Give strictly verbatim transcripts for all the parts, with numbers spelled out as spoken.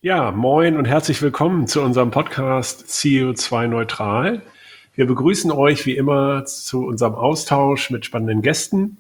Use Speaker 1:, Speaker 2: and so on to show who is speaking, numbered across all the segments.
Speaker 1: Ja, moin und herzlich willkommen zu unserem Podcast C O zwei Neutral. Wir begrüßen euch wie immer zu unserem Austausch mit spannenden Gästen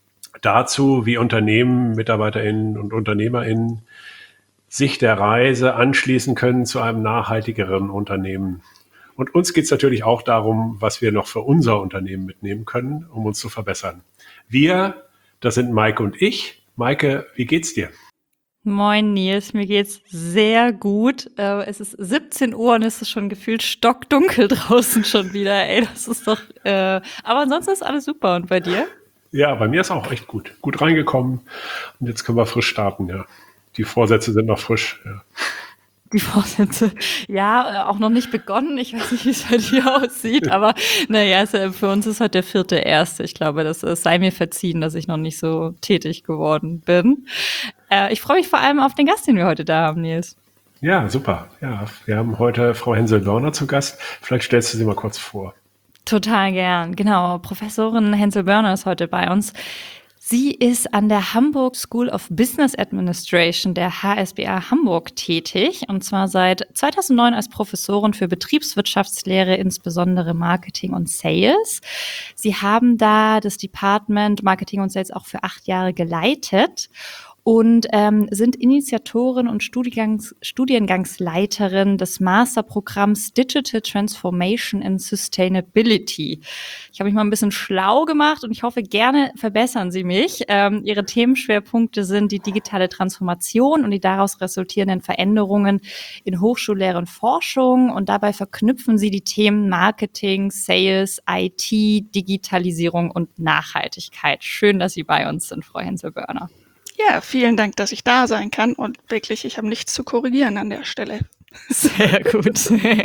Speaker 1: dazu, wie Unternehmen, MitarbeiterInnen und UnternehmerInnen sich der Reise anschließen können zu einem nachhaltigeren Unternehmen. Und uns geht es natürlich auch darum, was wir noch für unser Unternehmen mitnehmen können, um uns zu verbessern. Wir, das sind Maike und ich. Maike, wie geht's dir?
Speaker 2: Moin Nils, mir geht's sehr gut. Äh, es ist siebzehn Uhr und es ist schon gefühlt stockdunkel draußen schon wieder. Ey, das ist doch. Äh, aber ansonsten ist alles super. Und bei dir?
Speaker 1: Ja, bei mir ist auch echt gut. Gut reingekommen und jetzt können wir frisch starten, ja. Die Vorsätze sind noch frisch, ja.
Speaker 2: Die Vorsätze. Ja, äh, auch noch nicht begonnen. Ich weiß nicht, wie es bei dir aussieht, aber naja, es, äh, für uns ist heute der vierte erste. Ich glaube, das äh, sei mir verziehen, dass ich noch nicht so tätig geworden bin. Äh, ich freue mich vor allem auf den Gast, den wir heute da haben, Nils.
Speaker 1: Ja, super. Ja, wir haben heute Frau Hensel-Wörner zu Gast. Vielleicht stellst du sie mal kurz vor.
Speaker 2: Total gern. Genau. Professorin Hensel-Wörner ist heute bei uns. Sie ist an der Hamburg School of Business Administration der H S B A Hamburg tätig, und zwar seit zweitausendneun als Professorin für Betriebswirtschaftslehre, insbesondere Marketing und Sales. Sie haben da das Department Marketing und Sales auch für acht Jahre geleitet und ähm, sind Initiatorin und Studiengangs, Studiengangsleiterin des Masterprogramms Digital Transformation and Sustainability. Ich habe mich mal ein bisschen schlau gemacht und ich hoffe, gerne verbessern Sie mich. Ähm, Ihre Themenschwerpunkte sind die digitale Transformation und die daraus resultierenden Veränderungen in Hochschullehre und Forschung, und dabei verknüpfen Sie die Themen Marketing, Sales, I T, Digitalisierung und Nachhaltigkeit. Schön, dass Sie bei uns sind, Frau Hensel-Wörner.
Speaker 3: Ja, vielen Dank, dass ich da sein kann, und wirklich, ich habe nichts zu korrigieren an der Stelle.
Speaker 2: Sehr gut.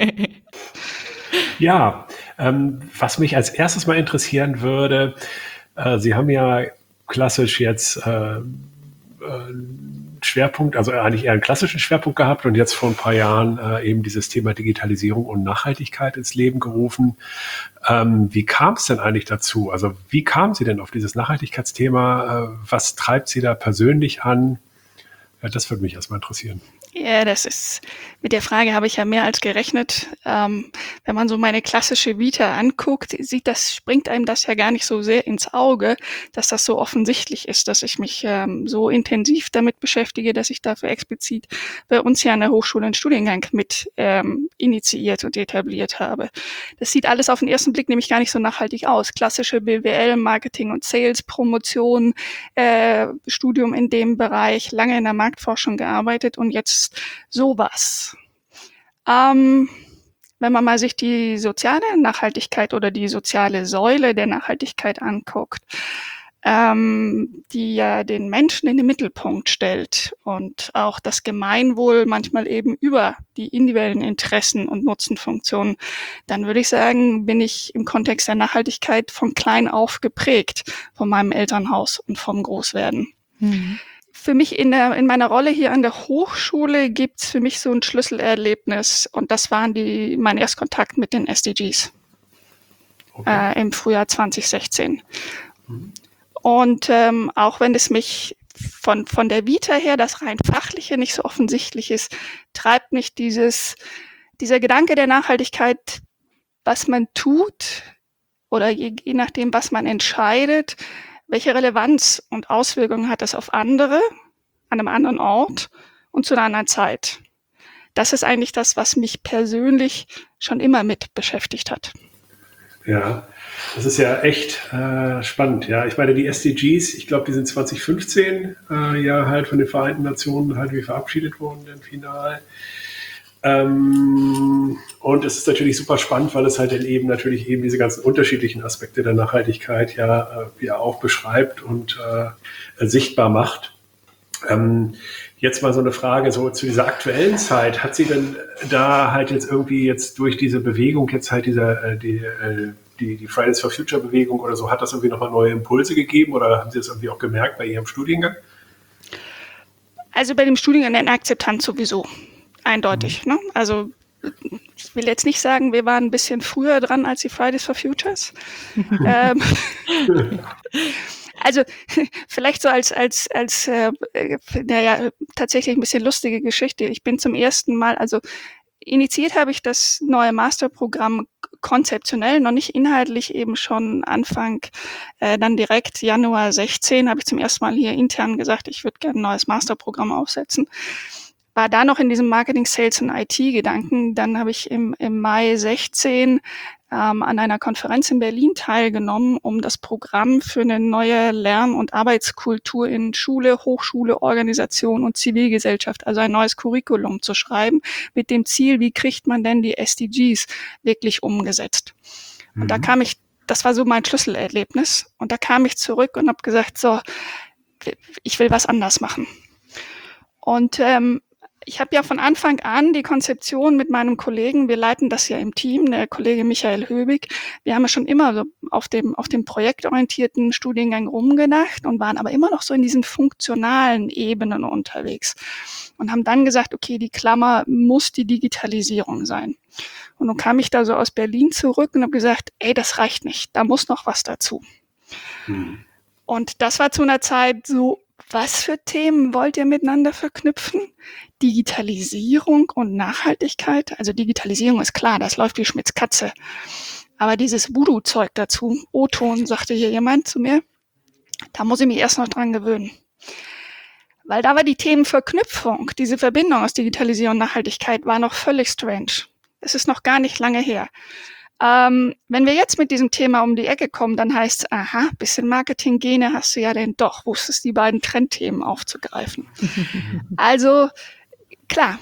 Speaker 1: Ja, ähm, was mich als erstes mal interessieren würde, äh, Sie haben ja klassisch jetzt äh, äh, Schwerpunkt, also eigentlich eher einen klassischen Schwerpunkt gehabt und jetzt vor ein paar Jahren äh, eben dieses Thema Digitalisierung und Nachhaltigkeit ins Leben gerufen. Ähm, wie kam es denn eigentlich dazu? Also wie kamen Sie denn auf dieses Nachhaltigkeitsthema? Äh, was treibt Sie da persönlich an? Ja, das würde mich erstmal interessieren.
Speaker 3: Ja, das ist, mit der Frage habe ich ja mehr als gerechnet. Ähm, wenn man so meine klassische Vita anguckt, sieht das, springt einem das ja gar nicht so sehr ins Auge, dass das so offensichtlich ist, dass ich mich ähm, so intensiv damit beschäftige, dass ich dafür explizit bei uns hier an der Hochschule einen Studiengang mit ähm, initiiert und etabliert habe. Das sieht alles auf den ersten Blick nämlich gar nicht so nachhaltig aus. Klassische B W L, Marketing und Sales, Promotion, äh, Studium in dem Bereich, lange in der Marktforschung gearbeitet und jetzt sowas. Ähm, wenn man mal sich die soziale Nachhaltigkeit oder die soziale Säule der Nachhaltigkeit anguckt, ähm, die ja den Menschen in den Mittelpunkt stellt und auch das Gemeinwohl manchmal eben über die individuellen Interessen und Nutzenfunktionen, dann würde ich sagen, bin ich im Kontext der Nachhaltigkeit von klein auf geprägt, von meinem Elternhaus und vom Großwerden. Mhm. Für mich in, der, in meiner Rolle hier an der Hochschule gibt's für mich so ein Schlüsselerlebnis, und das waren die, mein Erstkontakt mit den S D Gs okay. äh, im Frühjahr zwanzig sechzehn. Mhm. Und ähm, auch wenn es mich von, von der Vita her, das rein fachliche, nicht so offensichtlich ist, treibt mich dieses, dieser Gedanke der Nachhaltigkeit, was man tut oder je, je nachdem, was man entscheidet, welche Relevanz und Auswirkungen hat das auf andere, an einem anderen Ort und zu einer anderen Zeit? Das ist eigentlich das, was mich persönlich schon immer mit beschäftigt hat.
Speaker 1: Ja, das ist ja echt äh, spannend. Ja, ich meine, die S D Gs, ich glaube, die sind zwanzig fünfzehn äh, ja halt von den Vereinten Nationen halt wie verabschiedet worden im Final. Ähm, und es ist natürlich super spannend, weil es halt dann eben natürlich eben diese ganzen unterschiedlichen Aspekte der Nachhaltigkeit ja äh, ja auch beschreibt und äh, sichtbar macht. Ähm, jetzt mal so eine Frage so zu dieser aktuellen Zeit. Hat sie denn da halt jetzt irgendwie jetzt durch diese Bewegung jetzt halt dieser äh, die, äh, die, die Fridays for Future Bewegung oder so, hat das irgendwie nochmal neue Impulse gegeben oder haben Sie das irgendwie auch gemerkt bei Ihrem Studiengang?
Speaker 3: Also bei dem Studiengang eine Akzeptanz sowieso. Eindeutig. Mhm. Ne? Also ich will jetzt nicht sagen, wir waren ein bisschen früher dran als die Fridays for Futures. ähm, Also vielleicht so als als als äh, äh, naja, tatsächlich ein bisschen lustige Geschichte. Ich bin zum ersten Mal, also initiiert habe ich das neue Masterprogramm konzeptionell, noch nicht inhaltlich, eben schon Anfang, äh, dann direkt Januar sechzehn habe ich zum ersten Mal hier intern gesagt, ich würde gerne ein neues Masterprogramm aufsetzen. War da noch in diesem Marketing, Sales und I T-Gedanken. Dann habe ich im, im Mai sechzehn ähm, an einer Konferenz in Berlin teilgenommen, um das Programm für eine neue Lern- und Arbeitskultur in Schule, Hochschule, Organisation und Zivilgesellschaft, also ein neues Curriculum zu schreiben, mit dem Ziel, wie kriegt man denn die S D Gs wirklich umgesetzt. Und mhm. da kam ich, das war so mein Schlüsselerlebnis, und da kam ich zurück und habe gesagt, so, ich will was anders machen. Und ähm, ich habe ja von Anfang an die Konzeption mit meinem Kollegen, wir leiten das ja im Team, der Kollege Michael Höbig, wir haben ja schon immer so auf dem, auf dem projektorientierten Studiengang rumgedacht und waren aber immer noch so in diesen funktionalen Ebenen unterwegs und haben dann gesagt, okay, die Klammer muss die Digitalisierung sein. Und dann kam ich da so aus Berlin zurück und habe gesagt, ey, das reicht nicht, da muss noch was dazu. Hm. Und das war zu einer Zeit so, was für Themen wollt ihr miteinander verknüpfen? Digitalisierung und Nachhaltigkeit. Also Digitalisierung ist klar, das läuft wie Schmitz Katze. Aber dieses Voodoo-Zeug dazu, O-Ton, sagte hier jemand zu mir, da muss ich mich erst noch dran gewöhnen. Weil da war die Themenverknüpfung, diese Verbindung aus Digitalisierung und Nachhaltigkeit war noch völlig strange. Es ist noch gar nicht lange her. Ähm, wenn wir jetzt mit diesem Thema um die Ecke kommen, dann heißt es, aha, bisschen Marketing-Gene hast du ja denn doch, wusstest die beiden Trendthemen aufzugreifen. Also, klar,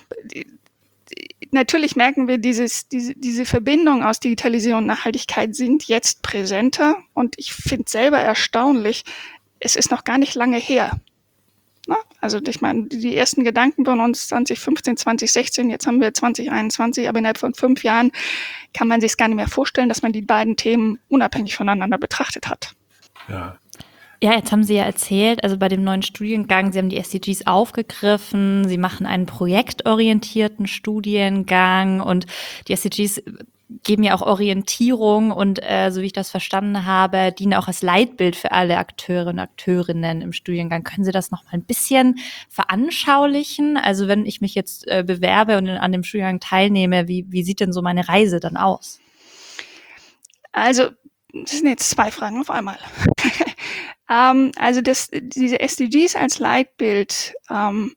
Speaker 3: natürlich merken wir, dieses, diese, diese Verbindung aus Digitalisierung und Nachhaltigkeit sind jetzt präsenter, und ich finde es selber erstaunlich, es ist noch gar nicht lange her. Na? Also ich meine, die ersten Gedanken von uns zwanzig fünfzehn, zwanzig sechzehn, jetzt haben wir zwanzig einundzwanzig, aber innerhalb von fünf Jahren kann man sich gar nicht mehr vorstellen, dass man die beiden Themen unabhängig voneinander betrachtet hat.
Speaker 1: Ja.
Speaker 2: Ja, jetzt haben Sie ja erzählt, also bei dem neuen Studiengang, Sie haben die S D Gs aufgegriffen, Sie machen einen projektorientierten Studiengang, und die S D Gs geben ja auch Orientierung und, äh, so wie ich das verstanden habe, dienen auch als Leitbild für alle Akteure und Akteurinnen im Studiengang. Können Sie das noch mal ein bisschen veranschaulichen? Also wenn ich mich jetzt äh, bewerbe und an dem Studiengang teilnehme, wie, wie sieht denn so meine Reise dann aus?
Speaker 3: Also, das sind jetzt zwei Fragen auf einmal. ähm, also das, diese S D Gs als Leitbild ähm,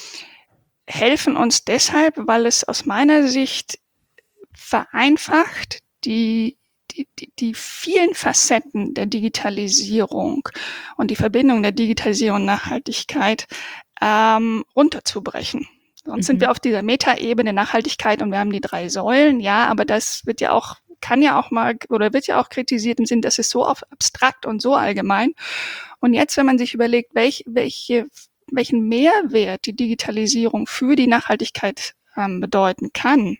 Speaker 3: helfen uns deshalb, weil es aus meiner Sicht vereinfacht die, die, die, die vielen Facetten der Digitalisierung und die Verbindung der Digitalisierung und Nachhaltigkeit ähm, runterzubrechen. Sonst mhm. sind wir auf dieser Metaebene Nachhaltigkeit und wir haben die drei Säulen, ja, aber das wird ja auch, kann ja auch mal, oder wird ja auch kritisiert im Sinn, das ist so abstrakt und so allgemein. Und jetzt, wenn man sich überlegt, welch, welche, welchen Mehrwert die Digitalisierung für die Nachhaltigkeit ähm, bedeuten kann,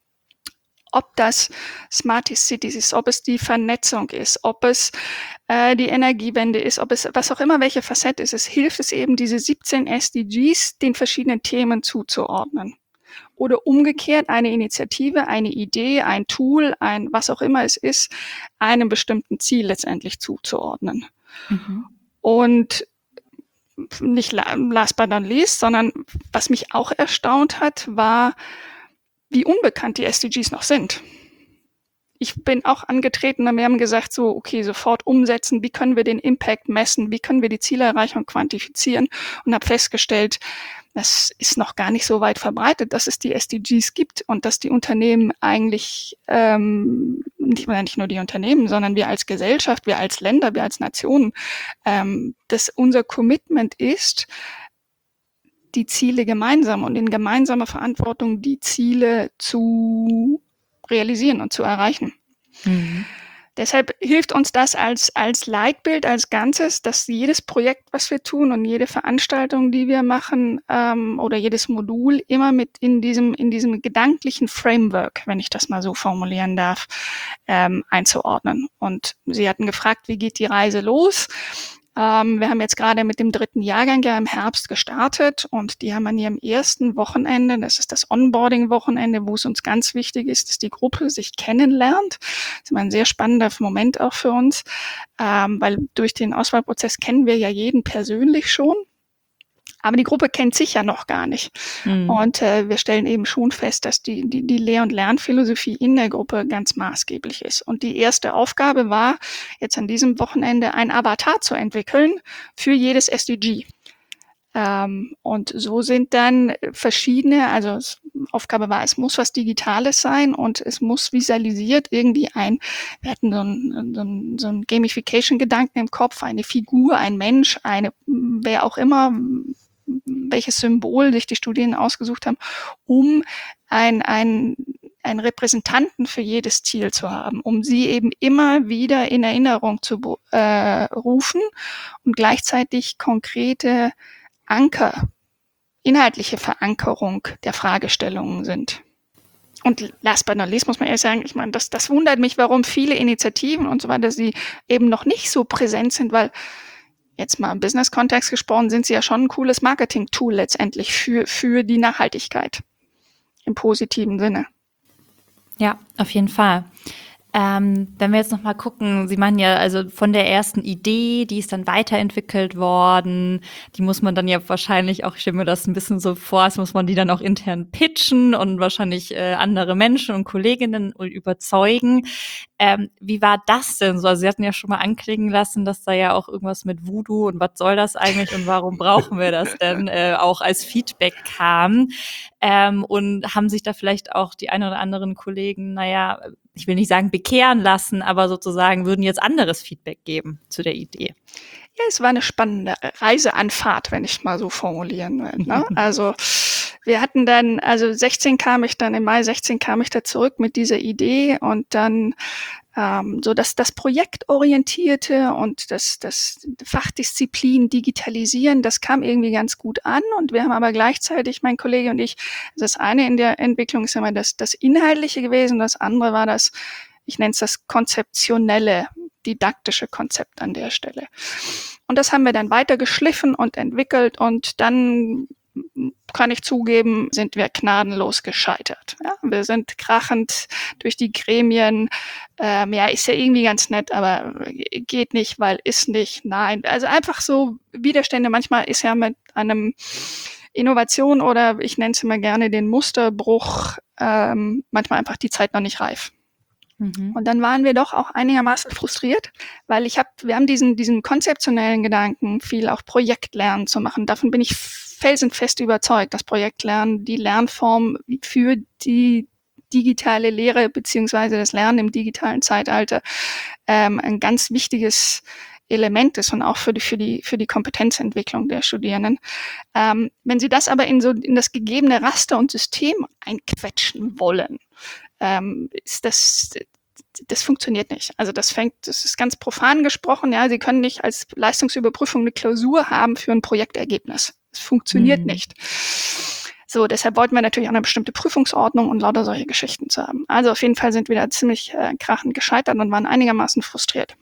Speaker 3: ob das Smart Cities ist, ob es die Vernetzung ist, ob es äh, die Energiewende ist, ob es was auch immer, welche Facette ist, es hilft es eben, diese siebzehn S D Gs den verschiedenen Themen zuzuordnen. Oder umgekehrt eine Initiative, eine Idee, ein Tool, ein was auch immer es ist, einem bestimmten Ziel letztendlich zuzuordnen. Mhm. Und nicht last but not least, sondern was mich auch erstaunt hat, war, wie unbekannt die S D Gs noch sind. Ich bin auch angetreten und wir haben gesagt, so, okay, sofort umsetzen, wie können wir den Impact messen, wie können wir die Zielerreichung quantifizieren, und habe festgestellt, das ist noch gar nicht so weit verbreitet, dass es die S D Gs gibt und dass die Unternehmen eigentlich, ähm, nicht, nicht nur die Unternehmen, sondern wir als Gesellschaft, wir als Länder, wir als Nationen, ähm, dass unser Commitment ist, die Ziele gemeinsam und in gemeinsamer Verantwortung die Ziele zu realisieren und zu erreichen. Mhm. Deshalb hilft uns das als, als Leitbild, als Ganzes, dass jedes Projekt, was wir tun, und jede Veranstaltung, die wir machen, ähm, oder jedes Modul immer mit in diesem, in diesem gedanklichen Framework, wenn ich das mal so formulieren darf, ähm, einzuordnen. Und Sie hatten gefragt, wie geht die Reise los? Ähm, wir haben jetzt gerade mit dem dritten Jahrgang ja im Herbst gestartet und die haben an ihrem ersten Wochenende, das ist das Onboarding-Wochenende, wo es uns ganz wichtig ist, dass die Gruppe sich kennenlernt. Das ist immer ein sehr spannender Moment auch für uns, ähm, weil durch den Auswahlprozess kennen wir ja jeden persönlich schon. Aber die Gruppe kennt sich ja noch gar nicht. Mhm. Und äh, wir stellen eben schon fest, dass die, die, die Lehr- und Lernphilosophie in der Gruppe ganz maßgeblich ist. Und die erste Aufgabe war, jetzt an diesem Wochenende ein Avatar zu entwickeln für jedes S D G. Ähm, und so sind dann verschiedene, also es, Aufgabe war, es muss was Digitales sein und es muss visualisiert irgendwie ein, wir hatten so einen, so einen, so einen Gamification-Gedanken im Kopf, eine Figur, ein Mensch, eine, wer auch immer, welches Symbol sich die Studierenden ausgesucht haben, um ein, ein, einen Repräsentanten für jedes Ziel zu haben, um sie eben immer wieder in Erinnerung zu äh, rufen und gleichzeitig konkrete Anker, inhaltliche Verankerung der Fragestellungen sind. Und last but not least muss man ehrlich sagen, ich meine, das, das wundert mich, warum viele Initiativen und so weiter, sie eben noch nicht so präsent sind, weil jetzt mal im Business-Kontext gesprochen, sind sie ja schon ein cooles Marketing-Tool letztendlich für, für die Nachhaltigkeit im positiven Sinne.
Speaker 2: Ja, auf jeden Fall. Ähm, wenn wir jetzt noch mal gucken, Sie meinen ja, also von der ersten Idee, die ist dann weiterentwickelt worden, die muss man dann ja wahrscheinlich auch, ich stelle mir das ein bisschen so vor, als muss man die dann auch intern pitchen und wahrscheinlich äh, andere Menschen und Kolleginnen überzeugen. Ähm, wie war das denn so? Also Sie hatten ja schon mal anklingen lassen, dass da ja auch irgendwas mit Voodoo und was soll das eigentlich und warum brauchen wir das denn äh, auch als Feedback kam. Ähm, und haben sich da vielleicht auch die ein oder anderen Kollegen, naja, ich will nicht sagen bekehren lassen, aber sozusagen würden jetzt anderes Feedback geben zu der Idee?
Speaker 3: Ja, es war eine spannende Reiseanfahrt, wenn ich mal so formulieren will. Ne? Also wir hatten dann, also sechzehn kam ich dann, im Mai sechzehn kam ich da zurück mit dieser Idee und dann ähm, so dass das Projektorientierte und das, das Fachdisziplin Digitalisieren, das kam irgendwie ganz gut an und wir haben aber gleichzeitig, mein Kollege und ich, das eine in der Entwicklung ist immer das, das Inhaltliche gewesen, das andere war das, ich nenne es das konzeptionelle, didaktische Konzept an der Stelle. Und das haben wir dann weiter geschliffen und entwickelt und dann kann ich zugeben, sind wir gnadenlos gescheitert. Ja, wir sind krachend durch die Gremien. Ähm, ja, ist ja irgendwie ganz nett, aber geht nicht, weil ist nicht. Nein, also einfach so Widerstände. Manchmal ist ja mit einem Innovation oder ich nenne es immer gerne den Musterbruch ähm, manchmal einfach die Zeit noch nicht reif. Mhm. Und dann waren wir doch auch einigermaßen frustriert, weil ich habe, wir haben diesen diesen konzeptionellen Gedanken, viel auch Projektlernen zu machen. Davon bin ich felsenfest überzeugt, dass Projektlernen die Lernform für die digitale Lehre beziehungsweise das Lernen im digitalen Zeitalter ähm, ein ganz wichtiges Element ist und auch für die, für die, für die Kompetenzentwicklung der Studierenden. Ähm, wenn sie das aber in so, in das gegebene Raster und System einquetschen wollen, ähm, ist das, das funktioniert nicht. Also das fängt, das ist ganz profan gesprochen, ja, Sie können nicht als Leistungsüberprüfung eine Klausur haben für ein Projektergebnis. Das funktioniert mhm. nicht. So, deshalb wollten wir natürlich auch eine bestimmte Prüfungsordnung und lauter solche Geschichten zu haben. Also auf jeden Fall sind wir da ziemlich äh, krachend gescheitert und waren einigermaßen frustriert.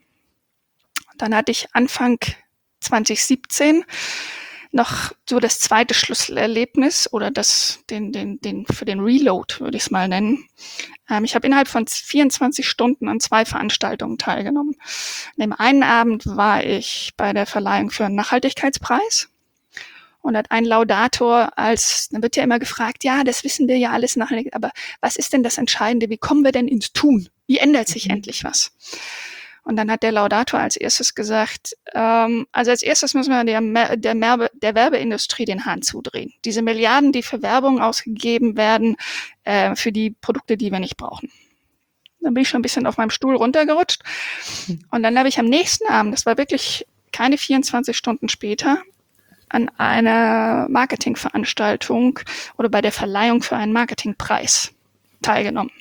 Speaker 3: Dann hatte ich Anfang zwanzig siebzehn noch so das zweite Schlüsselerlebnis oder das, den, den, den, für den Reload würde ich es mal nennen. Ähm, ich habe innerhalb von vierundzwanzig Stunden an zwei Veranstaltungen teilgenommen. An dem einen Abend war ich bei der Verleihung für einen Nachhaltigkeitspreis. Und hat ein Laudator als, dann wird ja immer gefragt, ja, das wissen wir ja alles nachhaltig, aber was ist denn das Entscheidende? Wie kommen wir denn ins Tun? Wie ändert sich mhm. endlich was? Und dann hat der Laudator als erstes gesagt, ähm, also als erstes müssen wir der, der, Merbe, der Werbeindustrie den Hahn zudrehen. Diese Milliarden, die für Werbung ausgegeben werden, äh, für die Produkte, die wir nicht brauchen. Dann bin ich schon ein bisschen auf meinem Stuhl runtergerutscht. Und dann habe ich am nächsten Abend, das war wirklich keine vierundzwanzig Stunden später, an einer Marketingveranstaltung oder bei der Verleihung für einen Marketingpreis teilgenommen.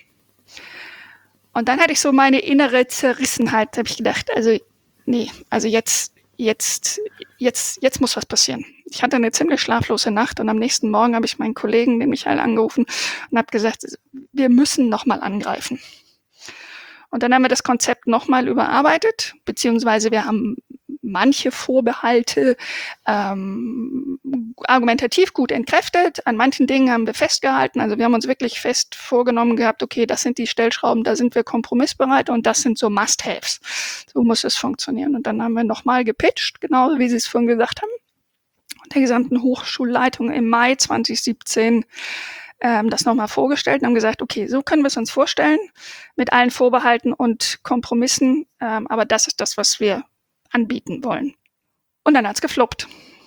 Speaker 3: Und dann hatte ich so meine innere Zerrissenheit, habe ich gedacht, also nee, also jetzt, jetzt, jetzt, jetzt muss was passieren. Ich hatte eine ziemlich schlaflose Nacht und am nächsten Morgen habe ich meinen Kollegen, den Michael, angerufen und habe gesagt, wir müssen nochmal angreifen. Und dann haben wir das Konzept nochmal überarbeitet, beziehungsweise wir haben manche Vorbehalte ähm, argumentativ gut entkräftet. An manchen Dingen haben wir festgehalten. Also wir haben uns wirklich fest vorgenommen gehabt, okay, das sind die Stellschrauben, da sind wir kompromissbereit und das sind so Must-Haves. So muss es funktionieren. Und dann haben wir nochmal gepitcht, genau wie Sie es vorhin gesagt haben, der gesamten Hochschulleitung im Mai zwanzig siebzehn ähm, das nochmal vorgestellt und haben gesagt, okay, so können wir es uns vorstellen, mit allen Vorbehalten und Kompromissen, ähm, aber das ist das, was wir anbieten wollen. Und dann hat's gefloppt.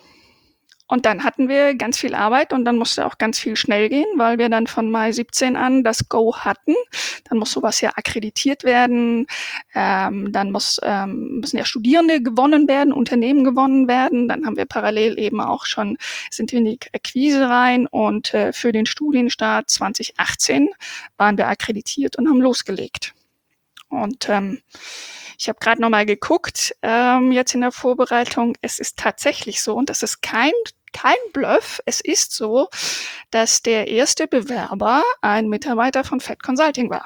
Speaker 3: Und dann hatten wir ganz viel Arbeit und dann musste auch ganz viel schnell gehen, weil wir dann von Mai siebzehn an das Go hatten. Dann muss sowas ja akkreditiert werden, ähm, dann muss, ähm, müssen ja Studierende gewonnen werden, Unternehmen gewonnen werden. Dann haben wir parallel eben auch schon, sind wir in die Akquise rein und äh, für den Studienstart zwanzig achtzehn waren wir akkreditiert und haben losgelegt. Und ähm, ich habe gerade nochmal geguckt, ähm, jetzt in der Vorbereitung, es ist tatsächlich so und das ist kein Kein Bluff, es ist so, dass der erste Bewerber ein Mitarbeiter von Fed Consulting war.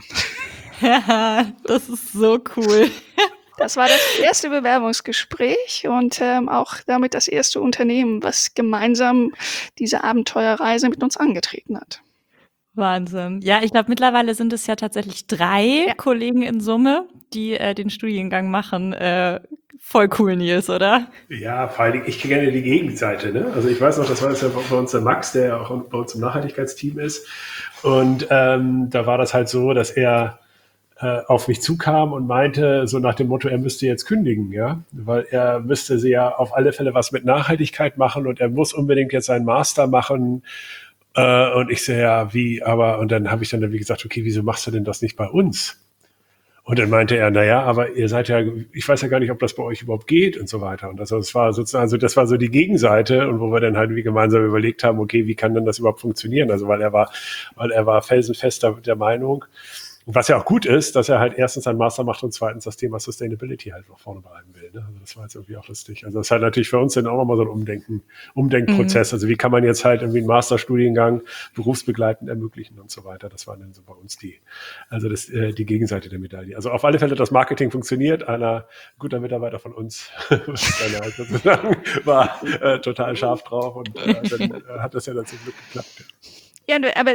Speaker 2: Ja, das ist so cool.
Speaker 3: Das war das erste Bewerbungsgespräch und ähm, auch damit das erste Unternehmen, was gemeinsam diese Abenteuerreise mit uns angetreten hat.
Speaker 2: Wahnsinn. Ja, ich glaube, mittlerweile sind es ja tatsächlich drei
Speaker 3: Ja.
Speaker 2: Kollegen in Summe, die äh, den Studiengang machen. Äh, voll cool, Nils, oder?
Speaker 1: Ja, vor allen Dingen, ich kenne ja die Gegenseite. Ne? Also ich weiß noch, das war jetzt ja bei uns der Max, der ja auch bei uns im Nachhaltigkeitsteam ist. Und ähm, da war das halt so, dass er äh, auf mich zukam und meinte, so nach dem Motto, er müsste jetzt kündigen, ja, weil er müsste sie ja auf alle Fälle was mit Nachhaltigkeit machen und er muss unbedingt jetzt seinen Master machen. Äh, und ich so, ja, wie, aber, und dann habe ich dann wie gesagt, okay, wieso machst du denn das nicht bei uns? Und dann meinte er, na ja, aber ihr seid ja, ich weiß ja gar nicht, ob das bei euch überhaupt geht und so weiter. Und das, das war sozusagen, also das war so die Gegenseite und wo wir dann halt wie gemeinsam überlegt haben, okay, wie kann denn das überhaupt funktionieren? Also weil er war, weil er war felsenfest der, der Meinung, und was ja auch gut ist, dass er halt erstens einen Master macht und zweitens das Thema Sustainability halt nach vorne behalten will. Ne? Also das war jetzt irgendwie auch lustig. Also das ist halt natürlich für uns dann auch nochmal so ein Umdenken, Umdenkprozess. Mhm. Also wie kann man jetzt halt irgendwie einen Masterstudiengang berufsbegleitend ermöglichen und so weiter. Das waren dann so bei uns die, also das, äh, die Gegenseite der Medaille. Also auf alle Fälle das Marketing funktioniert. Einer guter Mitarbeiter von uns halt sozusagen, war äh, total scharf drauf und äh, dann äh, hat das ja dann zum Glück geklappt. Ja.
Speaker 3: Ja, aber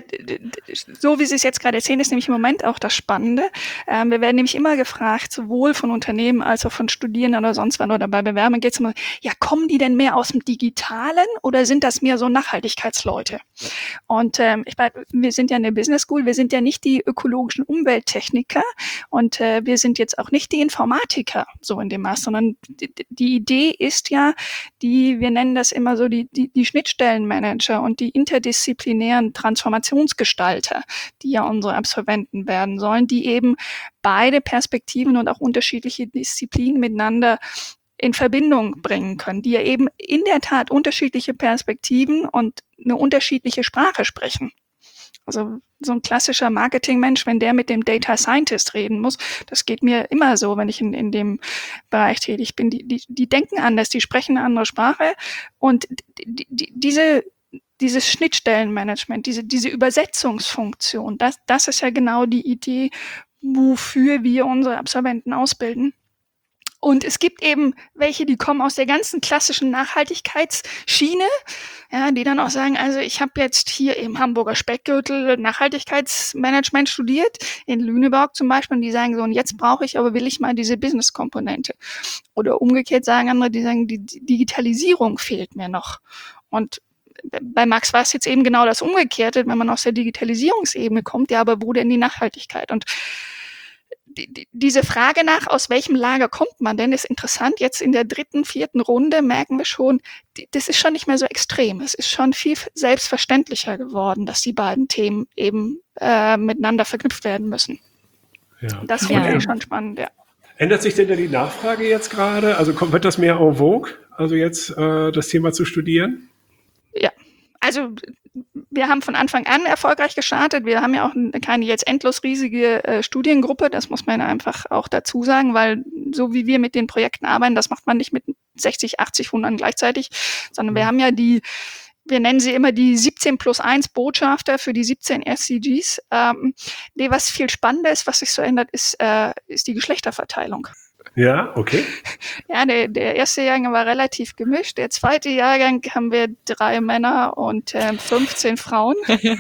Speaker 3: so wie Sie es jetzt gerade erzählen, ist nämlich im Moment auch das Spannende. Ähm, wir werden nämlich immer gefragt, sowohl von Unternehmen als auch von Studierenden oder sonst wann oder bei Bewerbern geht es immer, ja, kommen die denn mehr aus dem Digitalen oder sind das mehr so Nachhaltigkeitsleute? Und ähm, ich meine, wir sind ja eine Business School, wir sind ja nicht die ökologischen Umwelttechniker und äh, wir sind jetzt auch nicht die Informatiker so in dem Maß, sondern die, die Idee ist ja, die, wir nennen das immer so die, die, die Schnittstellenmanager und die interdisziplinären Transformationsgestalter, die ja unsere Absolventen werden sollen, die eben beide Perspektiven und auch unterschiedliche Disziplinen miteinander in Verbindung bringen können, die ja eben in der Tat unterschiedliche Perspektiven und eine unterschiedliche Sprache sprechen. Also so ein klassischer Marketingmensch, wenn der mit dem Data Scientist reden muss, das geht mir immer so, wenn ich in, in dem Bereich tätig bin. Die, die, die denken anders, die sprechen eine andere Sprache und die, die, diese dieses Schnittstellenmanagement, diese, diese Übersetzungsfunktion, das, das ist ja genau die Idee, wofür wir unsere Absolventen ausbilden. Und es gibt eben welche, die kommen aus der ganzen klassischen Nachhaltigkeitsschiene, ja, die dann auch sagen, also ich habe jetzt hier im Hamburger Speckgürtel Nachhaltigkeitsmanagement studiert, in Lüneburg zum Beispiel, und die sagen so, und jetzt brauche ich, aber will ich mal diese Business-Komponente. Oder umgekehrt sagen andere, die sagen, die Digitalisierung fehlt mir noch. Und bei Max war es jetzt eben genau das Umgekehrte, wenn man aus der Digitalisierungsebene kommt, ja, aber wo denn die Nachhaltigkeit? Und die, die, diese Frage nach, aus welchem Lager kommt man denn, ist interessant. Jetzt in der dritten, vierten Runde merken wir schon, die, das ist schon nicht mehr so extrem. Es ist schon viel selbstverständlicher geworden, dass die beiden Themen eben äh, miteinander verknüpft werden müssen.
Speaker 1: Ja.
Speaker 3: Das finde
Speaker 2: Ja.
Speaker 3: ich schon spannend, ja.
Speaker 1: Ändert sich denn da die Nachfrage jetzt gerade? Also kommt, wird das mehr en vogue, also jetzt äh, das Thema zu studieren?
Speaker 3: Ja, also wir haben von Anfang an erfolgreich gestartet. Wir haben ja auch keine jetzt endlos riesige äh, Studiengruppe, das muss man einfach auch dazu sagen, weil so wie wir mit den Projekten arbeiten, das macht man nicht mit sechzig, achtzig, hundert gleichzeitig, sondern wir haben ja die, wir nennen sie immer die siebzehn plus eins Botschafter für die siebzehn S D Gs. Ähm, nee, was viel spannender ist, was sich so ändert, ist, äh, ist die Geschlechterverteilung.
Speaker 1: Ja, okay.
Speaker 3: Ja, der, der erste Jahrgang war relativ gemischt. Der zweite Jahrgang haben wir drei Männer und ähm, fünfzehn Frauen.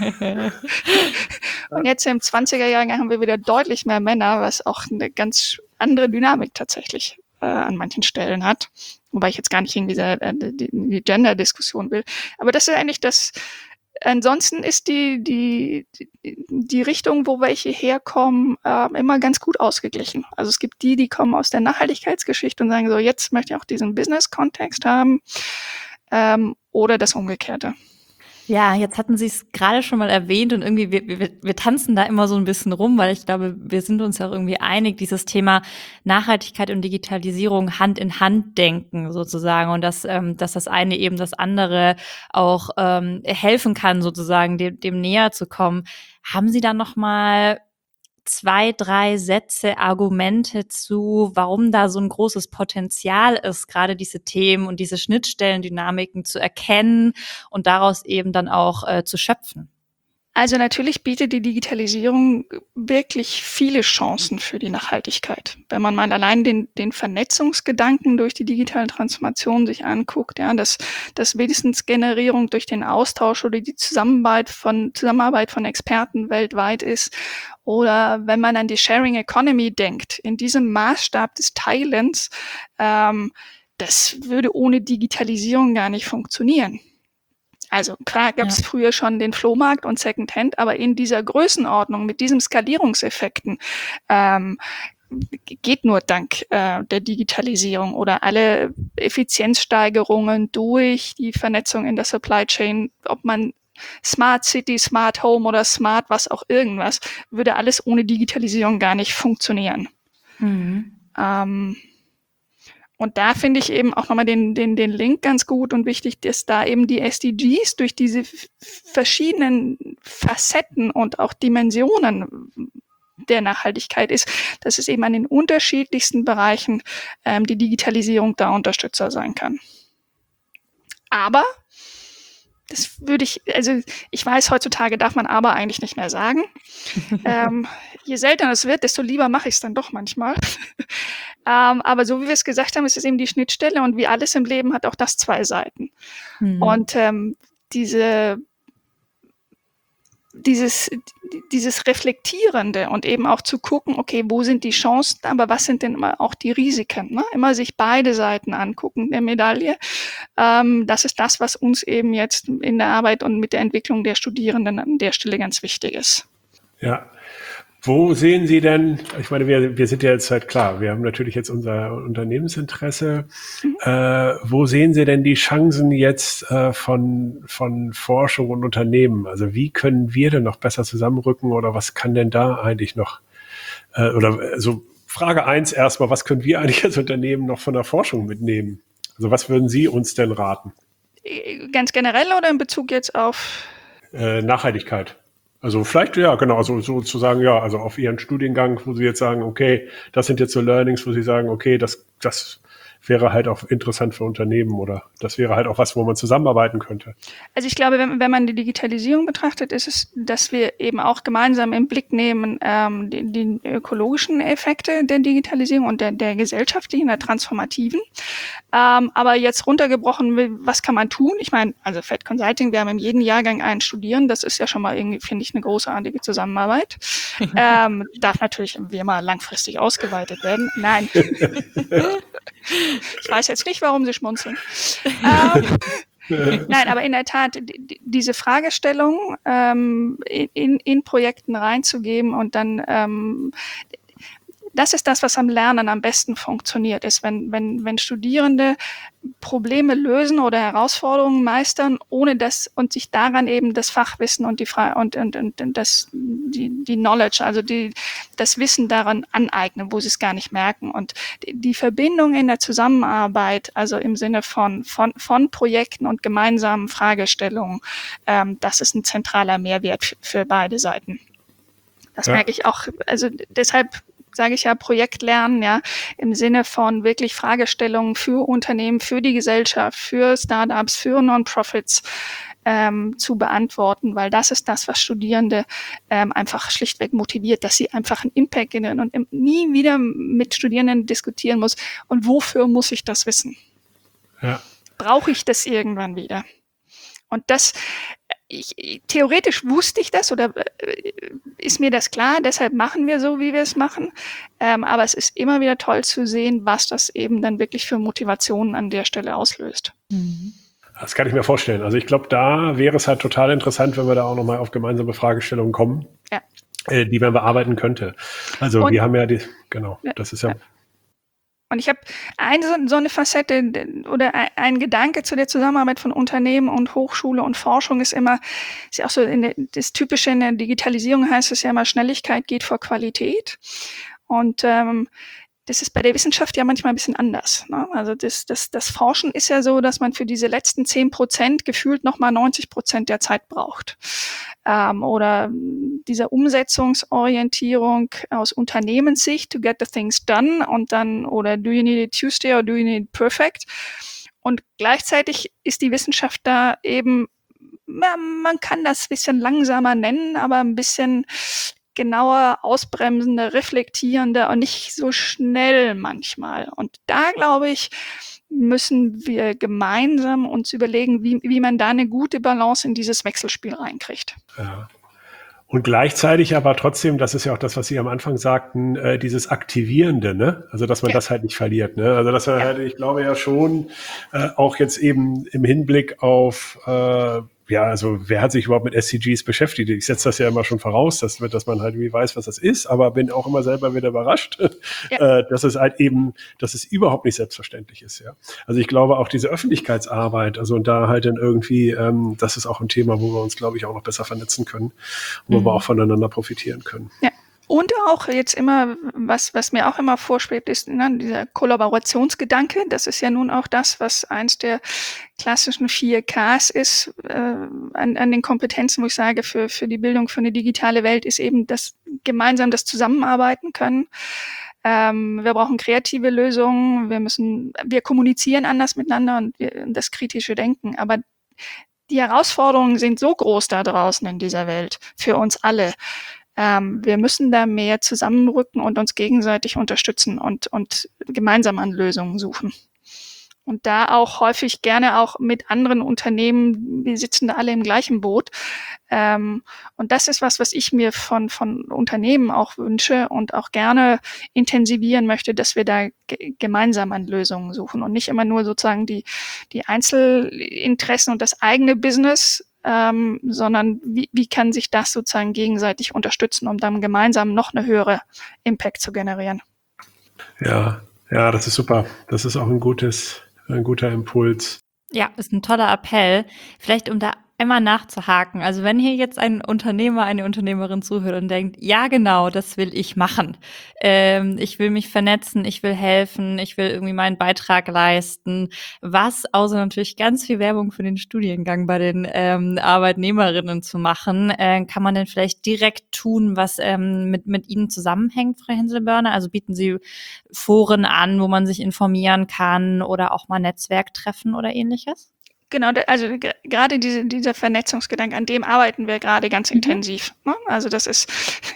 Speaker 3: Und jetzt im zwanziger Jahrgang haben wir wieder deutlich mehr Männer, was auch eine ganz andere Dynamik tatsächlich äh, an manchen Stellen hat. Wobei ich jetzt gar nicht in dieser äh, die, die Gender-Diskussion will. Aber das ist eigentlich das. Ansonsten ist die, die, die, die Richtung, wo welche herkommen, äh, immer ganz gut ausgeglichen. Also es gibt die, die kommen aus der Nachhaltigkeitsgeschichte und sagen so, jetzt möchte ich auch diesen Business-Kontext haben, ähm, oder das Umgekehrte.
Speaker 2: Ja, jetzt hatten Sie es gerade schon mal erwähnt und irgendwie, wir, wir, wir tanzen da immer so ein bisschen rum, weil ich glaube, wir sind uns ja auch irgendwie einig, dieses Thema Nachhaltigkeit und Digitalisierung Hand in Hand denken sozusagen und dass, ähm, dass das eine eben das andere auch ähm, helfen kann, sozusagen dem, dem näher zu kommen. Haben Sie da noch mal zwei, drei Sätze, Argumente zu, warum da so ein großes Potenzial ist, gerade diese Themen und diese Schnittstellendynamiken zu erkennen und daraus eben dann auch äh, zu schöpfen?
Speaker 3: Also natürlich bietet die Digitalisierung wirklich viele Chancen für die Nachhaltigkeit. Wenn man mal allein den, den Vernetzungsgedanken durch die digitale Transformation sich anguckt, ja, dass, dass Wissensgenerierung durch den Austausch oder die Zusammenarbeit von, Zusammenarbeit von Experten weltweit ist. Oder wenn man an die Sharing Economy denkt, in diesem Maßstab des Teilens, ähm, das würde ohne Digitalisierung gar nicht funktionieren. Also klar gab es ja. früher schon den Flohmarkt und Secondhand, aber in dieser Größenordnung mit diesen Skalierungseffekten ähm, geht nur dank äh, der Digitalisierung oder alle Effizienzsteigerungen durch die Vernetzung in der Supply Chain, ob man Smart City, Smart Home oder Smart was auch irgendwas, würde alles ohne Digitalisierung gar nicht funktionieren. Mhm. Ähm, Und da finde ich eben auch nochmal den, den, den Link ganz gut und wichtig, dass da eben die S D Gs durch diese f- verschiedenen Facetten und auch Dimensionen der Nachhaltigkeit ist, dass es eben an den unterschiedlichsten Bereichen ähm, die Digitalisierung da Unterstützer sein kann. Aber das würde ich, also ich weiß, heutzutage darf man aber eigentlich nicht mehr sagen. ähm, je seltener es wird, desto lieber mache ich es dann doch manchmal. ähm, aber so wie wir es gesagt haben, ist es eben die Schnittstelle und wie alles im Leben hat auch das zwei Seiten. Mhm. Und ähm, diese dieses, dieses Reflektierende und eben auch zu gucken, okay, wo sind die Chancen, aber was sind denn immer auch die Risiken? Ne? Immer sich beide Seiten angucken der Medaille. Ähm, das ist das, was uns eben jetzt in der Arbeit und mit der Entwicklung der Studierenden an der Stelle ganz wichtig ist.
Speaker 1: Ja. Wo sehen Sie denn, ich meine, wir, wir sind ja jetzt halt klar, wir haben natürlich jetzt unser Unternehmensinteresse. Mhm. Äh, wo sehen Sie denn die Chancen jetzt äh, von, von Forschung und Unternehmen? Also wie können wir denn noch besser zusammenrücken oder was kann denn da eigentlich noch, äh, oder also Frage eins erstmal, was können wir eigentlich als Unternehmen noch von der Forschung mitnehmen? Also was würden Sie uns denn raten?
Speaker 3: Ganz generell oder in Bezug jetzt auf?
Speaker 1: Äh, Nachhaltigkeit. Also vielleicht, ja, genau, also sozusagen, ja, also auf Ihren Studiengang, wo Sie jetzt sagen, okay, das sind jetzt so Learnings, wo Sie sagen, okay, das, das wäre halt auch interessant für Unternehmen oder das wäre halt auch was, wo man zusammenarbeiten könnte.
Speaker 3: Also ich glaube, wenn, wenn man die Digitalisierung betrachtet, ist es, dass wir eben auch gemeinsam im Blick nehmen, ähm, die, die ökologischen Effekte der Digitalisierung und der, der gesellschaftlichen, der transformativen. Ähm, aber jetzt runtergebrochen, was kann man tun? Ich meine, also Fed Consulting, wir haben in jedem Jahrgang einen Studieren, das ist ja schon mal irgendwie, finde ich, eine großartige Zusammenarbeit. ähm, darf natürlich wie immer langfristig ausgeweitet werden. Nein. Ich weiß jetzt nicht, warum Sie schmunzeln. ähm, Nein, aber in der Tat, die, diese Fragestellung ähm, in, in Projekten reinzugeben und dann ähm, das ist das, was am Lernen am besten funktioniert, ist, wenn, wenn, wenn Studierende Probleme lösen oder Herausforderungen meistern, ohne das und sich daran eben das Fachwissen und die Fra- und, und, und, und das, die, die Knowledge, also die, das Wissen daran aneignen, wo sie es gar nicht merken. Und die, die Verbindung in der Zusammenarbeit, also im Sinne von, von, von Projekten und gemeinsamen Fragestellungen, ähm, das ist ein zentraler Mehrwert für, für beide Seiten. Das ja. merke ich auch, also deshalb sage ich ja, Projektlernen, ja, im Sinne von wirklich Fragestellungen für Unternehmen, für die Gesellschaft, für Startups, für Non-Profits, ähm, zu beantworten, weil das ist das, was Studierende ähm, einfach schlichtweg motiviert, dass sie einfach einen Impact generieren und nie wieder mit Studierenden diskutieren muss. Und wofür muss ich das wissen?
Speaker 1: Ja.
Speaker 3: Brauche ich das irgendwann wieder? Und das, ich, theoretisch wusste ich das oder äh, ist mir das klar, deshalb machen wir so, wie wir es machen. Ähm, aber es ist immer wieder toll zu sehen, was das eben dann wirklich für Motivationen an der Stelle auslöst.
Speaker 2: Mhm.
Speaker 1: Das kann ich mir vorstellen. Also ich glaube, da wäre es halt total interessant, wenn wir da auch nochmal auf gemeinsame Fragestellungen kommen,
Speaker 3: Ja.
Speaker 1: äh, die man bearbeiten könnte. Also
Speaker 3: Und,
Speaker 1: wir haben ja die, genau,
Speaker 3: ja,
Speaker 1: das ist ja...
Speaker 3: ja. Und ich habe eine so, so eine Facette oder ein, ein Gedanke zu der Zusammenarbeit von Unternehmen und Hochschule und Forschung ist immer, ist ja auch so in der, das Typische in der Digitalisierung heißt es ja immer, Schnelligkeit geht vor Qualität. Und ähm, das ist bei der Wissenschaft ja manchmal ein bisschen anders. Ne? Also das, das, das Forschen ist ja so, dass man für diese letzten zehn Prozent gefühlt nochmal neunzig Prozent der Zeit braucht. Ähm, oder diese Umsetzungsorientierung aus Unternehmenssicht, to get the things done und dann, oder do you need it Tuesday or do you need it perfect? Und gleichzeitig ist die Wissenschaft da eben, ja, man kann das ein bisschen langsamer nennen, aber ein bisschen genauer, ausbremsender, reflektierender und nicht so schnell manchmal. Und da, glaube ich, müssen wir gemeinsam uns überlegen, wie, wie man da eine gute Balance in dieses Wechselspiel reinkriegt.
Speaker 1: Ja. Und gleichzeitig aber trotzdem, das ist ja auch das, was Sie am Anfang sagten, äh, dieses Aktivierende, ne? Also, dass man ja. das halt nicht verliert, ne? Also, dass man ja. halt, ich glaube ja schon, äh, auch jetzt eben im Hinblick auf, äh, ja, also wer hat sich überhaupt mit S D Gs beschäftigt? Ich setze das ja immer schon voraus, dass, dass man halt irgendwie weiß, was das ist, aber bin auch immer selber wieder überrascht, ja. äh, dass es halt eben, dass es überhaupt nicht selbstverständlich ist, ja. Also ich glaube auch diese Öffentlichkeitsarbeit, also und da halt dann irgendwie, ähm, das ist auch ein Thema, wo wir uns, glaube ich, auch noch besser vernetzen können, wo mhm. wir auch voneinander profitieren können.
Speaker 3: Ja. Und auch jetzt immer, was, was mir auch immer vorschwebt, ist ne, dieser Kollaborationsgedanke. Das ist ja nun auch das, was eins der klassischen vier Ks ist äh, an, an den Kompetenzen, wo ich sage, für, für die Bildung für eine digitale Welt ist eben das gemeinsam das Zusammenarbeiten können. Ähm, wir brauchen kreative Lösungen. Wir müssen, wir kommunizieren anders miteinander und wir, das kritische Denken. Aber die Herausforderungen sind so groß da draußen in dieser Welt für uns alle. Ähm, wir müssen da mehr zusammenrücken und uns gegenseitig unterstützen und, und gemeinsam an Lösungen suchen. Und da auch häufig gerne auch mit anderen Unternehmen, wir sitzen da alle im gleichen Boot. Ähm, und das ist was, was ich mir von, von Unternehmen auch wünsche und auch gerne intensivieren möchte, dass wir da g- gemeinsam an Lösungen suchen und nicht immer nur sozusagen die, die Einzelinteressen und das eigene Business, Ähm, sondern wie, wie kann sich das sozusagen gegenseitig unterstützen, um dann gemeinsam noch eine höhere Impact zu generieren.
Speaker 1: Ja, ja, das ist super. Das ist auch ein gutes, ein guter Impuls.
Speaker 2: Ja, ist ein toller Appell. Vielleicht um da einmal nachzuhaken. Also wenn hier jetzt ein Unternehmer, eine Unternehmerin zuhört und denkt, ja genau, das will ich machen. Ähm, ich will mich vernetzen, ich will helfen, ich will irgendwie meinen Beitrag leisten. Was, außer natürlich ganz viel Werbung für den Studiengang bei den ähm, Arbeitnehmerinnen zu machen, äh, kann man denn vielleicht direkt tun, was ähm, mit, mit Ihnen zusammenhängt, Frau Henselbörner? Also bieten Sie Foren an, wo man sich informieren kann oder auch mal Netzwerktreffen oder ähnliches?
Speaker 3: Genau, also g- gerade diese, dieser Vernetzungsgedanke, an dem arbeiten wir gerade ganz
Speaker 2: Mhm.
Speaker 3: intensiv. Ne? Also das ist,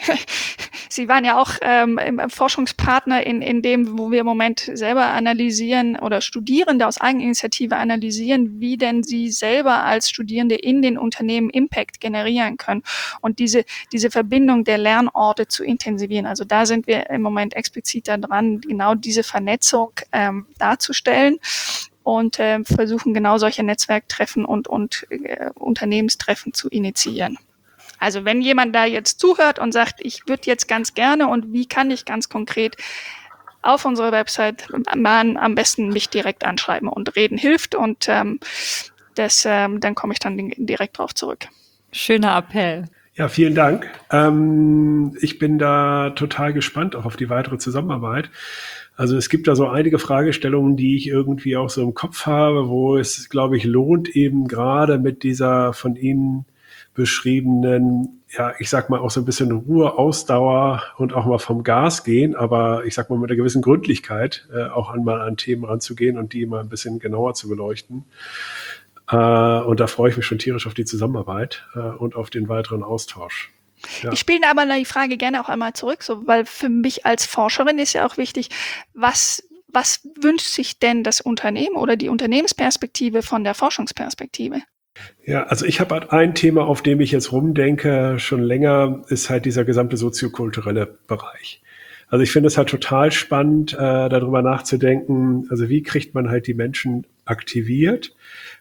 Speaker 3: Sie waren ja auch ähm, im im Forschungspartner in, in dem, wo wir im Moment selber analysieren oder Studierende aus Eigeninitiative analysieren, wie denn sie selber als Studierende in den Unternehmen Impact generieren können und diese, diese Verbindung der Lernorte zu intensivieren. Also da sind wir im Moment explizit daran, genau diese Vernetzung ähm, darzustellen. Und äh, versuchen genau solche Netzwerktreffen und, und äh, Unternehmenstreffen zu initiieren. Also wenn jemand da jetzt zuhört und sagt, ich würde jetzt ganz gerne und wie kann ich ganz konkret auf unserer Website man am besten mich direkt anschreiben und reden hilft und ähm, das, ähm, dann komme ich dann direkt drauf zurück.
Speaker 2: Schöner Appell.
Speaker 1: Ja, vielen Dank. Ähm, ich bin da total gespannt auch auf die weitere Zusammenarbeit. Also es gibt da so einige Fragestellungen, die ich irgendwie auch so im Kopf habe, wo es, glaube ich, lohnt, eben gerade mit dieser von Ihnen beschriebenen, ja, ich sag mal auch so ein bisschen Ruhe, Ausdauer und auch mal vom Gas gehen, aber ich sag mal mit einer gewissen Gründlichkeit äh, auch einmal an Themen ranzugehen und die mal ein bisschen genauer zu beleuchten. Äh, und da freue ich mich schon tierisch auf die Zusammenarbeit äh, und auf den weiteren Austausch. Ja.
Speaker 3: Ich spiele aber die Frage gerne auch einmal zurück, so, weil für mich als Forscherin ist ja auch wichtig, was, was wünscht sich denn das Unternehmen oder die Unternehmensperspektive von der Forschungsperspektive?
Speaker 1: Ja, also ich habe halt ein Thema, auf dem ich jetzt rumdenke, schon länger, ist halt dieser gesamte soziokulturelle Bereich. Also ich finde es halt total spannend, äh, darüber nachzudenken, also wie kriegt man halt die Menschen aktiviert,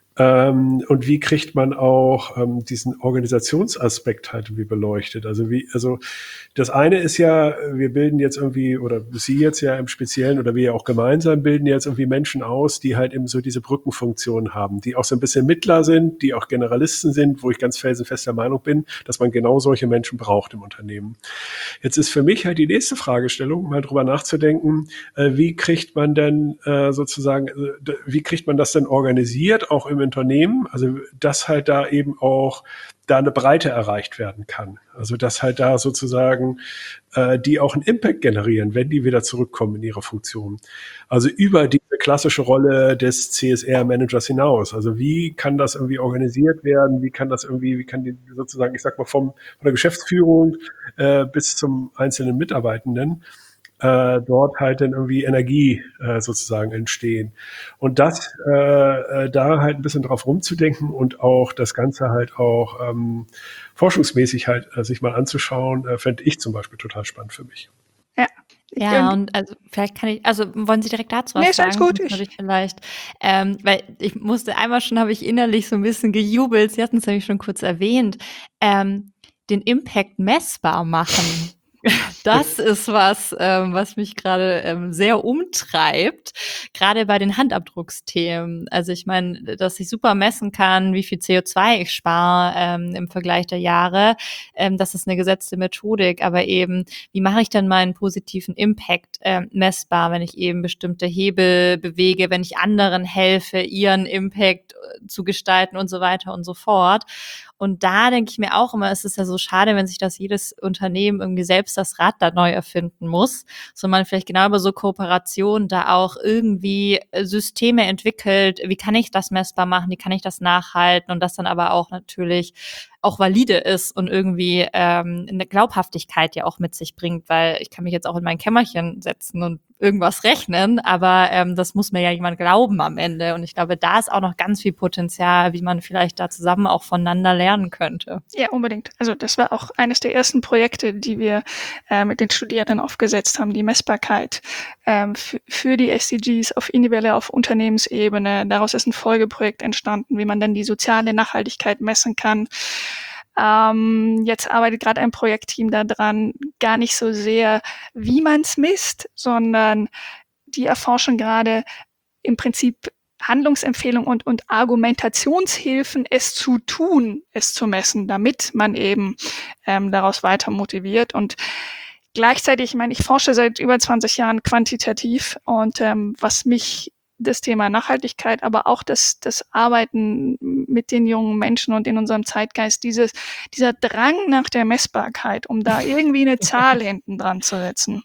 Speaker 1: Ähm, und wie kriegt man auch ähm, diesen Organisationsaspekt halt irgendwie beleuchtet? Also wie, also das eine ist ja, wir bilden jetzt irgendwie, oder Sie jetzt ja im Speziellen oder wir ja auch gemeinsam bilden jetzt irgendwie Menschen aus, die halt eben so diese Brückenfunktion haben, die auch so ein bisschen Mittler sind, die auch Generalisten sind, wo ich ganz felsenfest der Meinung bin, dass man genau solche Menschen braucht im Unternehmen. Jetzt ist für mich halt die nächste Fragestellung, mal drüber nachzudenken, äh, wie kriegt man denn äh, sozusagen, äh, wie kriegt man das denn organisiert, auch im Unternehmen, also dass halt da eben auch da eine Breite erreicht werden kann. Also dass halt da sozusagen äh, die auch einen Impact generieren, wenn die wieder zurückkommen in ihre Funktion. Also über diese klassische Rolle des C S R-Managers hinaus. Also wie kann das irgendwie organisiert werden? Wie kann das irgendwie, wie kann die sozusagen, ich sag mal, vom, von der Geschäftsführung äh, bis zum einzelnen Mitarbeitenden äh, dort halt dann irgendwie Energie äh, sozusagen entstehen. Und das äh, äh, da halt ein bisschen drauf rumzudenken und auch das Ganze halt auch ähm, forschungsmäßig halt äh, sich mal anzuschauen, äh, fände ich zum Beispiel total spannend für mich.
Speaker 3: Ja.
Speaker 2: Ja, und also vielleicht kann ich, also wollen Sie direkt dazu was
Speaker 3: Nee, ist
Speaker 2: sagen?
Speaker 3: alles gut.
Speaker 2: Sonst würde
Speaker 3: Ich,
Speaker 2: ich vielleicht, ähm, weil ich musste einmal schon, habe ich innerlich so ein bisschen gejubelt, Sie hatten es nämlich schon kurz erwähnt, ähm, den Impact messbar machen. Das ist was, ähm, was mich gerade ähm, sehr umtreibt, gerade bei den Handabdrucksthemen. Also ich meine, dass ich super messen kann, wie viel C O zwei ich spare ähm, im Vergleich der Jahre, ähm, das ist eine gesetzte Methodik, aber eben, wie mache ich dann meinen positiven Impact ähm, messbar, wenn ich eben bestimmte Hebel bewege, wenn ich anderen helfe, ihren Impact äh, zu gestalten und so weiter und so fort. Und da denke ich mir auch immer, es ist ja so schade, wenn sich das jedes Unternehmen irgendwie selbst das Rad da neu erfinden muss, sondern man vielleicht genau über so Kooperationen da auch irgendwie Systeme entwickelt, wie kann ich das messbar machen, wie kann ich das nachhalten und das dann aber auch natürlich auch valide ist und irgendwie ähm, eine Glaubhaftigkeit ja auch mit sich bringt, weil ich kann mich jetzt auch in mein Kämmerchen setzen und irgendwas rechnen, aber ähm, das muss mir ja jemand glauben am Ende und ich glaube, da ist auch noch ganz viel Potenzial, wie man vielleicht da zusammen auch voneinander lernen könnte.
Speaker 3: Ja, unbedingt. Also das war auch eines der ersten Projekte, die wir äh, mit den Studierenden aufgesetzt haben, die Messbarkeit ähm, für, für die S D Gs auf individueller, auf Unternehmensebene. Daraus ist ein Folgeprojekt entstanden, wie man dann die soziale Nachhaltigkeit messen kann. Ähm, jetzt arbeitet gerade ein Projektteam daran, gar nicht so sehr, wie man es misst, sondern die erforschen gerade im Prinzip Handlungsempfehlungen und, und Argumentationshilfen, es zu tun, es zu messen, damit man eben ähm, daraus weiter motiviert. Und gleichzeitig, ich meine, ich forsche seit über zwanzig Jahren quantitativ und ähm, was mich das Thema Nachhaltigkeit, aber auch das, das Arbeiten mit den jungen Menschen und in unserem Zeitgeist, dieses, dieser Drang nach der Messbarkeit, um da irgendwie eine Zahl hinten dran zu setzen.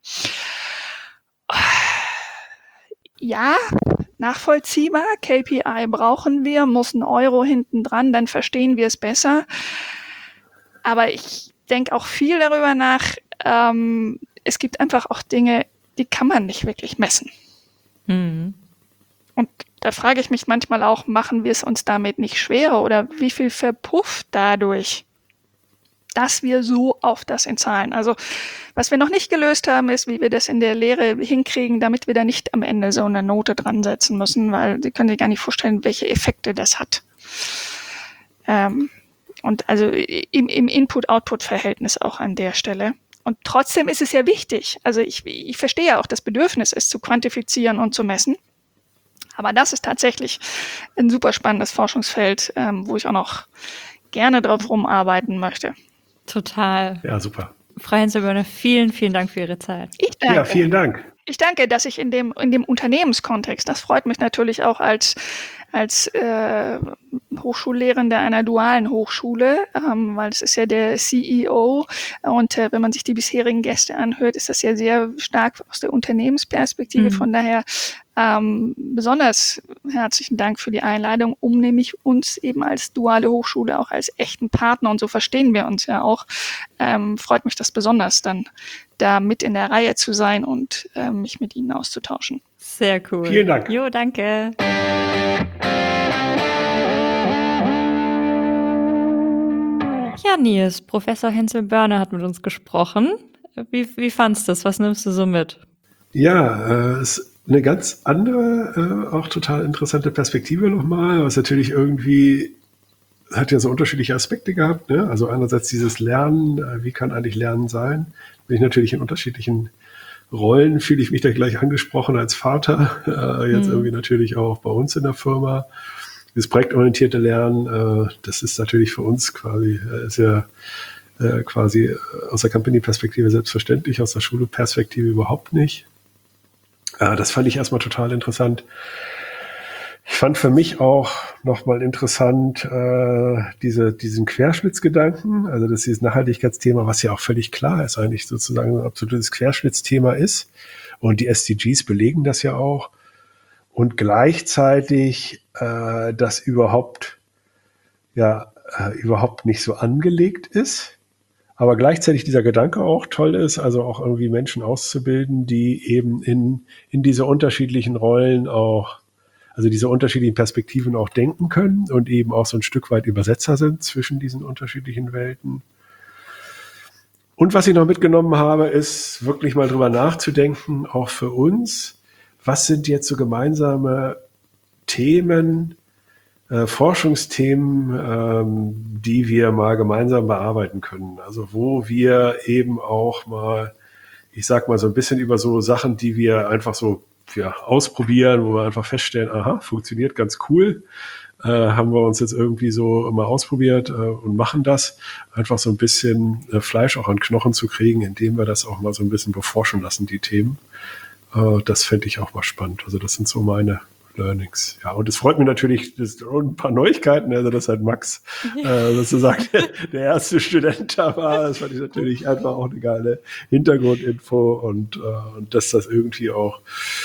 Speaker 3: Ja, nachvollziehbar, K P I brauchen wir, muss ein Euro hinten dran, dann verstehen wir es besser. Aber ich denke auch viel darüber nach, ähm, es gibt einfach auch Dinge, die kann man nicht wirklich messen.
Speaker 2: Mhm.
Speaker 3: Und da frage ich mich manchmal auch, machen wir es uns damit nicht schwerer oder wie viel verpufft dadurch, dass wir so auf das in Zahlen. Also was wir noch nicht gelöst haben, ist, wie wir das in der Lehre hinkriegen, damit wir da nicht am Ende so eine Note dran setzen müssen, weil Sie können sich gar nicht vorstellen, welche Effekte das hat. Ähm, und also im, im Input-Output-Verhältnis auch an der Stelle. Und trotzdem ist es ja wichtig. Also ich, ich verstehe ja auch das Bedürfnis, es zu quantifizieren und zu messen. Aber das ist tatsächlich ein super spannendes Forschungsfeld, ähm, wo ich auch noch gerne drauf rumarbeiten möchte.
Speaker 2: Total.
Speaker 1: Ja, super.
Speaker 2: Frau Henselbörner, vielen, vielen Dank für Ihre Zeit.
Speaker 3: Ich danke.
Speaker 1: Ja, vielen Dank.
Speaker 3: Ich danke, dass ich in dem, in dem Unternehmenskontext, das freut mich natürlich auch als, als äh, Hochschullehrende einer dualen Hochschule, ähm, weil es ist ja der C E O und äh, wenn man sich die bisherigen Gäste anhört, ist das ja sehr stark aus der Unternehmensperspektive. Mhm. Von daher Ähm, besonders herzlichen Dank für die Einladung, um nämlich uns eben als duale Hochschule auch als echten Partner, und so verstehen wir uns ja auch, ähm, freut mich das besonders, dann da mit in der Reihe zu sein und ähm, mich mit Ihnen auszutauschen.
Speaker 2: Sehr cool.
Speaker 1: Vielen Dank.
Speaker 2: Jo, danke. Ja, Nils, Professor Hensel Börner hat mit uns gesprochen. Wie, wie fandst du das? Was nimmst du so mit?
Speaker 1: Ja, äh, ist eine ganz andere, äh, auch total interessante Perspektive nochmal, was natürlich irgendwie hat ja so unterschiedliche Aspekte gehabt, ne? Also einerseits dieses Lernen, äh, wie kann eigentlich Lernen sein? Bin ich natürlich in unterschiedlichen Rollen, fühle ich mich da gleich angesprochen als Vater, äh, jetzt
Speaker 2: Mhm.
Speaker 1: irgendwie natürlich auch bei uns in der Firma. Das projektorientierte Lernen, äh, das ist natürlich für uns quasi, äh, ist ja äh, quasi äh, aus der Company-Perspektive selbstverständlich, aus der Schule-Perspektive überhaupt nicht. Äh, das fand ich erstmal total interessant. Ich fand für mich auch nochmal interessant äh, diese, diesen Querschnittsgedanken, also dass dieses Nachhaltigkeitsthema, was ja auch völlig klar ist, eigentlich sozusagen ein absolutes Querschnittsthema ist. Und die S D Gs belegen das ja auch. Und gleichzeitig äh, das überhaupt, ja, äh, überhaupt nicht so angelegt ist. Aber gleichzeitig dieser Gedanke auch toll ist, also auch irgendwie Menschen auszubilden, die eben in, in diese unterschiedlichen Rollen auch, also diese unterschiedlichen Perspektiven auch denken können und eben auch so ein Stück weit Übersetzer sind zwischen diesen unterschiedlichen Welten. Und was ich noch mitgenommen habe, ist wirklich mal drüber nachzudenken, auch für uns, was sind jetzt so gemeinsame Themen, äh, Forschungsthemen, ähm, die wir mal gemeinsam bearbeiten können. Also wo wir eben auch mal, ich sag mal so ein bisschen über so Sachen, die wir einfach so ja, ausprobieren, wo wir einfach feststellen, aha, funktioniert ganz cool, äh, haben wir uns jetzt irgendwie so mal ausprobiert äh, und machen das, einfach so ein bisschen äh, Fleisch auch an Knochen zu kriegen, indem wir das auch mal so ein bisschen beforschen lassen, die Themen. Äh, das fände ich auch mal spannend. Also das sind so meine Learnings. Ja, und es freut mich natürlich, das sind ein paar Neuigkeiten, also dass halt Max äh, sozusagen der, der erste Student da war. Das fand ich natürlich einfach auch eine geile Hintergrundinfo und, äh, und dass das irgendwie auch,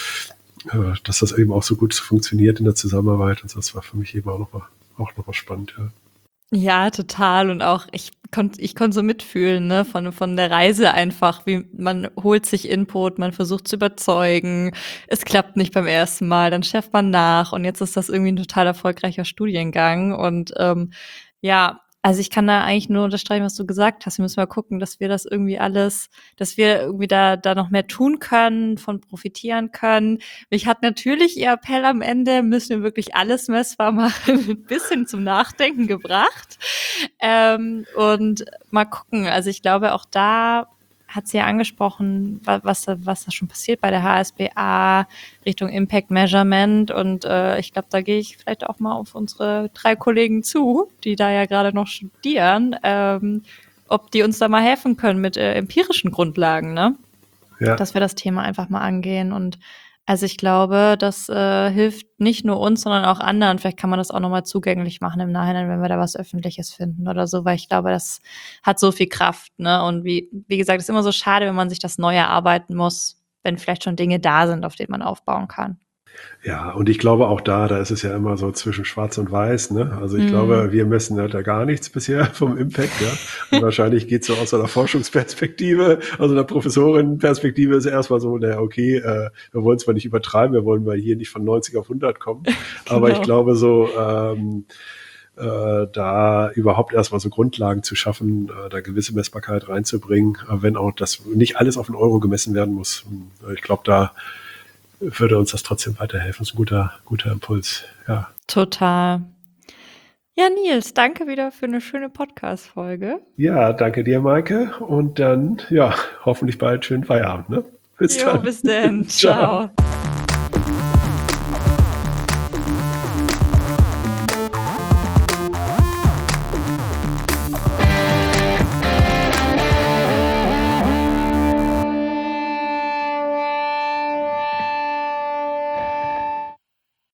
Speaker 1: äh, dass das eben auch so gut funktioniert in der Zusammenarbeit. Und das war für mich eben auch nochmal auch noch mal spannend, ja.
Speaker 2: Ja, total. Und auch ich konnte ich konnte so mitfühlen, ne, von von der Reise einfach, wie man holt sich Input, man versucht zu überzeugen, es klappt nicht beim ersten Mal, dann schärft man nach und jetzt ist das irgendwie ein total erfolgreicher Studiengang und ähm, ja, also ich kann da eigentlich nur unterstreichen, was du gesagt hast. Wir müssen mal gucken, dass wir das irgendwie alles, dass wir irgendwie da da noch mehr tun können, von profitieren können. Mich hat natürlich Ihr Appell am Ende, müssen wir wirklich alles messbar machen, ein bisschen zum Nachdenken gebracht. Ähm, und mal gucken. Also ich glaube, auch da hat sie ja angesprochen, wa- was, da- was da schon passiert bei der H S B A Richtung Impact Measurement. Und äh, ich glaube, da gehe ich vielleicht auch mal auf unsere drei Kollegen zu, die da ja gerade noch studieren, ähm, ob die uns da mal helfen können mit äh, empirischen Grundlagen, ne?
Speaker 1: Ja.
Speaker 2: Dass wir das Thema einfach mal angehen. Und also ich glaube, das äh, hilft nicht nur uns, sondern auch anderen. Vielleicht kann man das auch nochmal zugänglich machen im Nachhinein, wenn wir da was Öffentliches finden oder so, weil ich glaube, das hat so viel Kraft, ne? Und wie, wie gesagt, es ist immer so schade, wenn man sich das neu erarbeiten muss, wenn vielleicht schon Dinge da sind, auf denen man aufbauen kann.
Speaker 1: Ja, und ich glaube auch da, da ist es ja immer so zwischen Schwarz und Weiß, ne? Also ich
Speaker 2: Mhm.
Speaker 1: glaube, wir messen halt da gar nichts bisher vom Impact, ja. Und wahrscheinlich geht es so aus einer Forschungsperspektive, aus einer Professorinnenperspektive ist erstmal so, naja, okay, äh, wir wollen zwar nicht übertreiben, wir wollen mal hier nicht von neunzig auf hundert kommen, aber ich
Speaker 2: Genau.
Speaker 1: glaube so, ähm, äh, da überhaupt erstmal so Grundlagen zu schaffen, äh, da gewisse Messbarkeit reinzubringen, äh, wenn auch das nicht alles auf den Euro gemessen werden muss. Und, äh, ich glaube, da würde uns das trotzdem weiterhelfen. Das ist ein guter, guter Impuls. Ja.
Speaker 2: Total. Ja, Nils, danke wieder für eine schöne Podcast-Folge.
Speaker 1: Ja, danke dir, Maike. Und dann, ja, hoffentlich bald schönen Feierabend. Ne? Bis
Speaker 2: Jo,
Speaker 1: dann.
Speaker 2: bis dann.
Speaker 1: Ciao.
Speaker 2: Ciao.